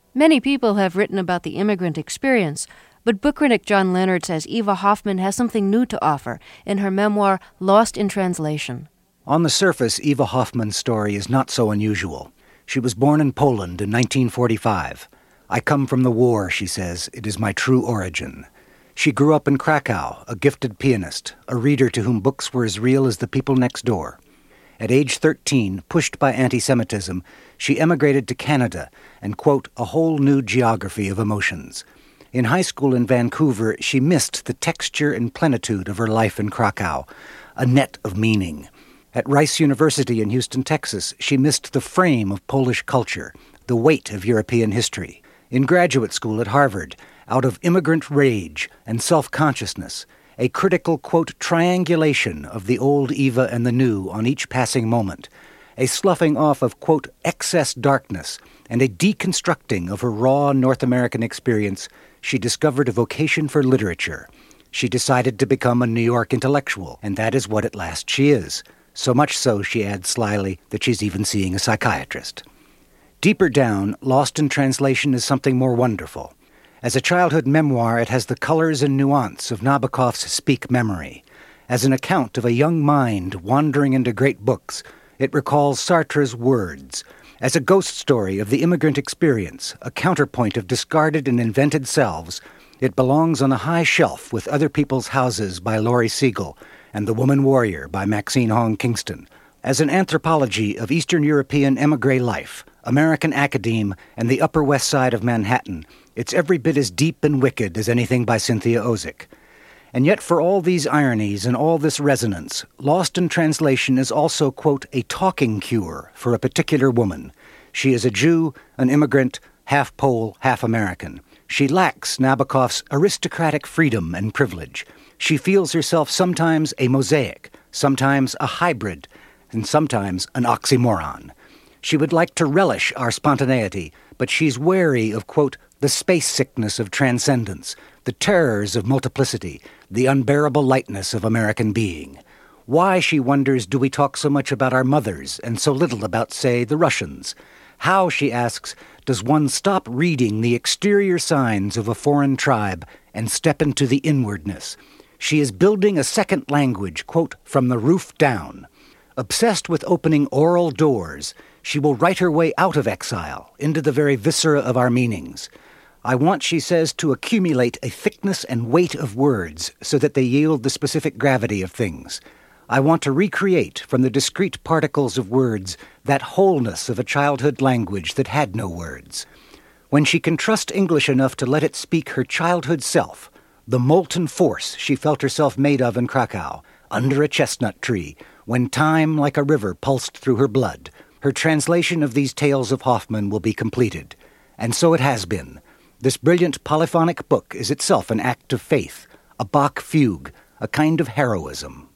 Many people have written about the immigrant experience, but book critic John Leonard says Eva Hoffman has something new to offer in her memoir, Lost in Translation. On the surface, Eva Hoffman's story is not so unusual. She was born in Poland in 1945. I come from the war, she says. It is my true origin. She grew up in Krakow, a gifted pianist, a reader to whom books were as real as the people next door. At age 13, pushed by anti-Semitism, she emigrated to Canada and, quote, a whole new geography of emotions. In high school in Vancouver, she missed the texture and plenitude of her life in Krakow, a net of meaning. At Rice University in Houston, Texas, she missed the frame of Polish culture, the weight of European history. In graduate school at Harvard, out of immigrant rage and self-consciousness, a critical, quote, triangulation of the old Eva and the new on each passing moment, a sloughing off of, quote, excess darkness, and a deconstructing of her raw North American experience, she discovered a vocation for literature. She decided to become a New York intellectual, and that is what at last she is. So much so, she adds slyly, that she's even seeing a psychiatrist. Deeper down, Lost in Translation is something more wonderful. As a childhood memoir, it has the colors and nuance of Nabokov's Speak Memory. As an account of a young mind wandering into great books, it recalls Sartre's Words. As a ghost story of the immigrant experience, a counterpoint of discarded and invented selves, it belongs on a high shelf with Other People's Houses by Laurie Siegel and The Woman Warrior by Maxine Hong Kingston. As an anthropology of Eastern European émigré life, American academe, and the Upper West Side of Manhattan, it's every bit as deep and wicked as anything by Cynthia Ozick. And yet for all these ironies and all this resonance, Lost in Translation is also, quote, a talking cure for a particular woman. She is a Jew, an immigrant, half Pole, half American. She lacks Nabokov's aristocratic freedom and privilege. She feels herself sometimes a mosaic, sometimes a hybrid, and sometimes an oxymoron. She would like to relish our spontaneity, but she's wary of, quote, the space sickness of transcendence, the terrors of multiplicity, the unbearable lightness of American being. Why, she wonders, do we talk so much about our mothers and so little about, say, the Russians? How, she asks, does one stop reading the exterior signs of a foreign tribe and step into the inwardness? She is building a second language, quote, from the roof down. Obsessed with opening oral doors, she will write her way out of exile, into the very viscera of our meanings. I want, she says, to accumulate a thickness and weight of words so that they yield the specific gravity of things. I want to recreate from the discrete particles of words that wholeness of a childhood language that had no words. When she can trust English enough to let it speak her childhood self, the molten force she felt herself made of in Krakow, under a chestnut tree, when time like a river pulsed through her blood, her translation of these tales of Hoffman will be completed. And so it has been. This brilliant polyphonic book is itself an act of faith, a Bach fugue, a kind of heroism.